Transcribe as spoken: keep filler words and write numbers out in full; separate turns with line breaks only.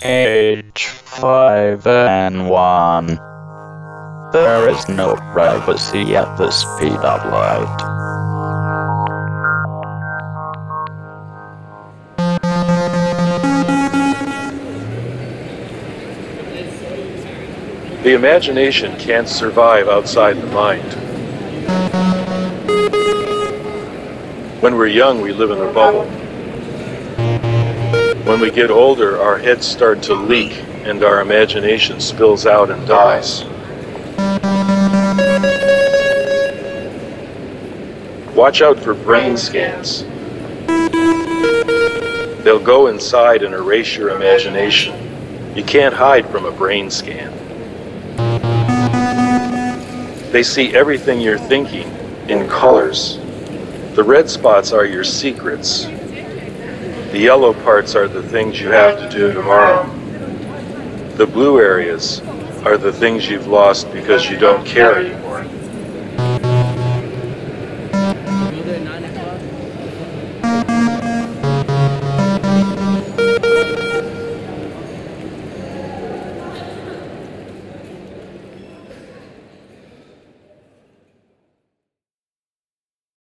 Age five and one. There is no privacy at the speed of light.
The imagination can't survive outside the mind. When we're young, we live in a bubble. When we get older, our heads start to leak and our imagination spills out and dies. Watch out for brain scans. They'll go inside and erase your imagination. You can't hide from a brain scan. They see everything you're thinking in colors. The red spots are your secrets. The yellow parts are the things you have to do tomorrow. The blue areas are the things you've lost because you don't care anymore.